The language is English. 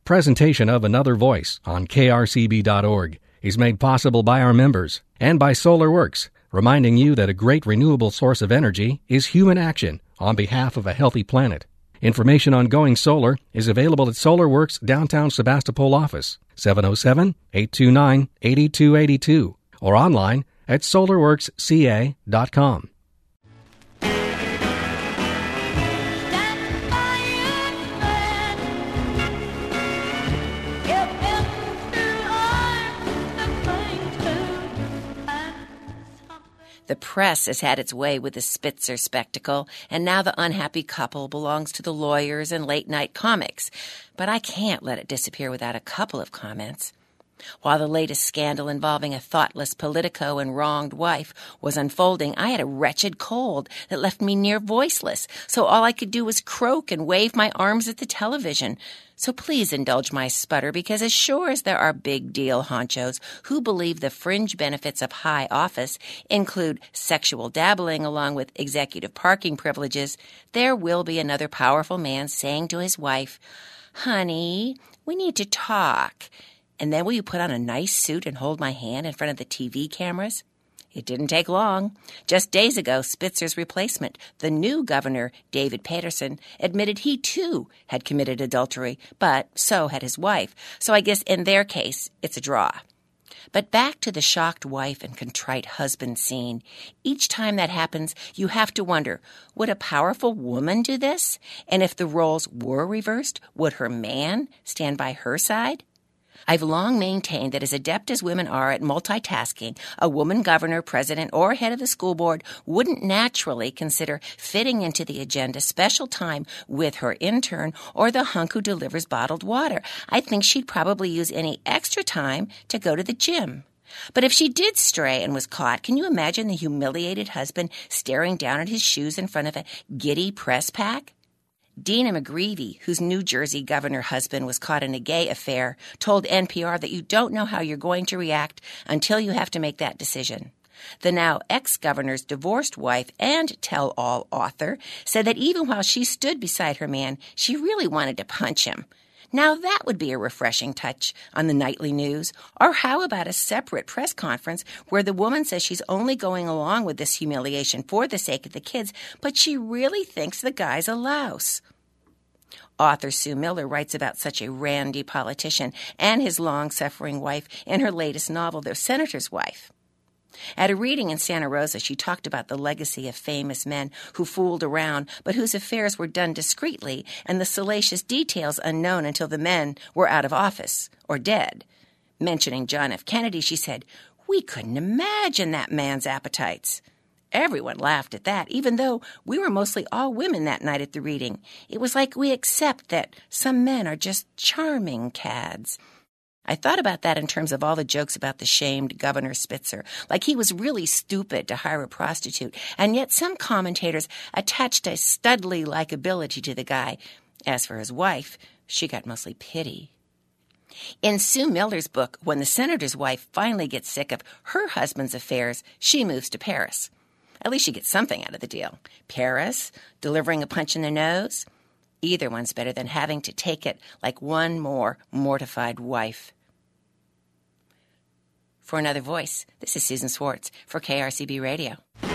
presentation of Another Voice on krcb.org is made possible by our members and by SolarWorks, reminding you that a great renewable source of energy is human action on behalf of a healthy planet. Information on going solar is available at SolarWorks downtown Sebastopol office, 707-829-8282, or online at solarworksca.com. The press has had its way with the Spitzer spectacle, and now the unhappy couple belongs to the lawyers and late-night comics. But I can't let it disappear without a couple of comments. While the latest scandal involving a thoughtless politico and wronged wife was unfolding, I had a wretched cold that left me near voiceless, so all I could do was croak and wave my arms at the television. So please indulge my sputter, because as sure as there are big-deal honchos who believe the fringe benefits of high office include sexual dabbling along with executive parking privileges, there will be another powerful man saying to his wife, "Honey, we need to talk. And then will you put on a nice suit and hold my hand in front of the TV cameras?" It didn't take long. Just days ago, Spitzer's replacement, the new governor, David Paterson, admitted he, too, had committed adultery, but so had his wife. So I guess in their case, it's a draw. But back to the shocked wife and contrite husband scene. Each time that happens, you have to wonder, would a powerful woman do this? And if the roles were reversed, would her man stand by her side? I've long maintained that as adept as women are at multitasking, a woman governor, president, or head of the school board wouldn't naturally consider fitting into the agenda special time with her intern or the hunk who delivers bottled water. I think she'd probably use any extra time to go to the gym. But if she did stray and was caught, can you imagine the humiliated husband staring down at his shoes in front of a giddy press pack? Dina McGreevy, whose New Jersey governor husband was caught in a gay affair, told NPR that you don't know how you're going to react until you have to make that decision. The now ex-governor's divorced wife and tell-all author said that even while she stood beside her man, she really wanted to punch him. Now that would be a refreshing touch on the nightly news. Or how about a separate press conference where the woman says she's only going along with this humiliation for the sake of the kids, but she really thinks the guy's a louse? Author Sue Miller writes about such a randy politician and his long-suffering wife in her latest novel, The Senator's Wife. At a reading in Santa Rosa, she talked about the legacy of famous men who fooled around but whose affairs were done discreetly and the salacious details unknown until the men were out of office or dead. Mentioning John F. Kennedy, she said, "We couldn't imagine that man's appetites." Everyone laughed at that, even though we were mostly all women that night at the reading. It was like we accept that some men are just charming cads. I thought about that in terms of all the jokes about the shamed Governor Spitzer, like he was really stupid to hire a prostitute, and yet some commentators attached a studly likability to the guy. As for his wife, she got mostly pity. In Sue Miller's book, when the senator's wife finally gets sick of her husband's affairs, she moves to Paris. At least she gets something out of the deal. Paris, delivering a punch in the nose. Either one's better than having to take it like one more mortified wife. For Another Voice, this is Susan Swartz for KRCB Radio.